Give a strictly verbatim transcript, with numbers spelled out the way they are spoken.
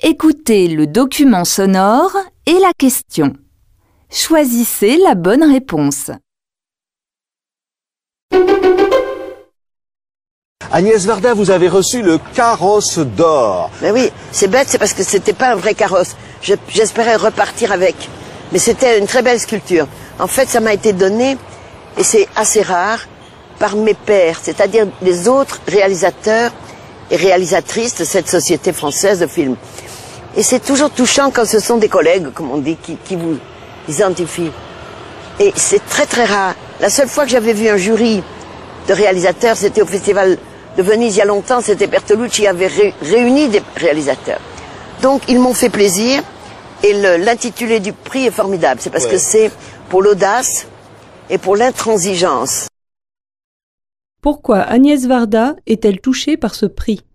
Écoutez le document sonore et la question. Choisissez la bonne réponse. Agnès Varda, vous avez reçu le carrosse d'or. Mais oui, c'est bête, c'est parce que c'était pas un vrai carrosse. Je- J'espérais repartir avec. Mais c'était une très belle sculpture. En fait, ça m'a été donné, et c'est assez rare, par mes pairs, c'est-à-dire les autres réalisateurs et réalisatrices de cette société française de films. Et c'est toujours touchant quand ce sont des collègues, comme on dit, qui, qui vous identifient. Et c'est très très rare. La seule fois que j'avais vu un jury de réalisateurs, c'était au Festival de Venise il y a longtemps, c'était Bertolucci qui avait ré- réuni des réalisateurs. Donc ils m'ont fait plaisir et le- l'intitulé du prix est formidable. C'est parce Ouais. que c'est pour l'audace et pour l'intransigeance. Pourquoi Agnès Varda est-elle touchée par ce prix?